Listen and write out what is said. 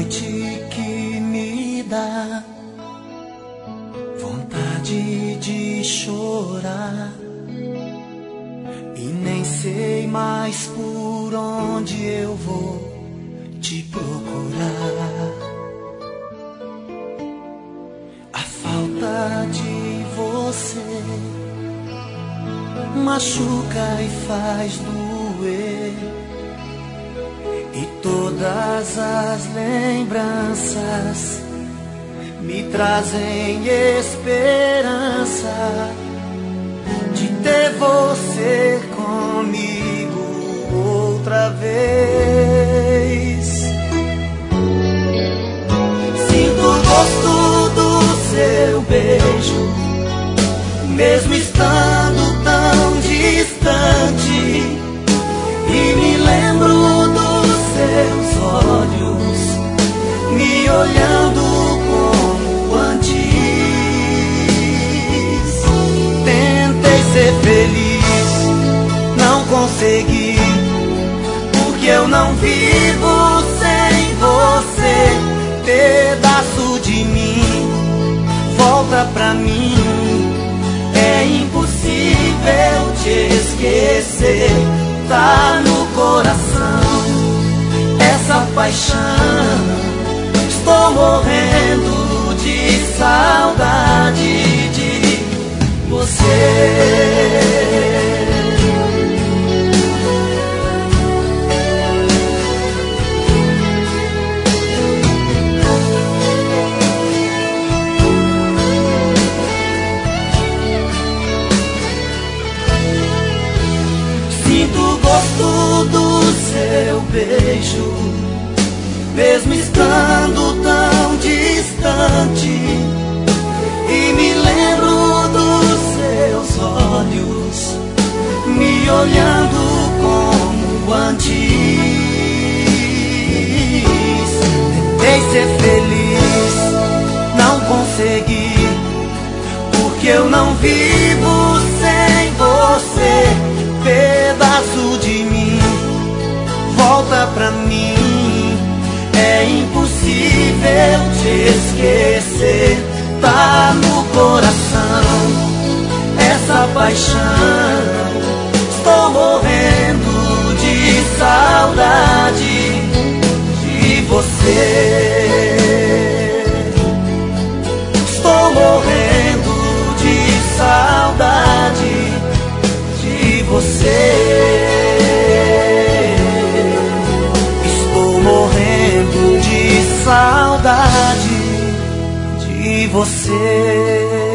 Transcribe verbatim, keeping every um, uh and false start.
noite que me dá vontade de chorar, e nem sei mais por onde eu vou te procurar. A falta de você machuca e faz doer, e todas as lembranças me trazem esperança de ter você comigo outra vez. Sinto o gosto do seu beijo, mesmo estando tão distante, e me lembro dos seus olhos me olhando como antes. Tentei ser feliz, não consegui, porque eu não vivo sem você. Pedaço de mim volta pra mim, é impossível te esquecer. Tá no coração essa paixão, estou morrendo de saudade de você. Sinto o gosto do seu beijo, mesmo estando tão distante, e me lembro dos seus olhos me olhando como antes. Tentei ser feliz, não consegui, porque eu não vivo sem você. Pedaço de mim volta pra mim, é impossível te esquecer. Tá no coração essa paixão, estou morrendo de saudade de você. Estou morrendo de saudade de você. Estou morrendo de saudade de você.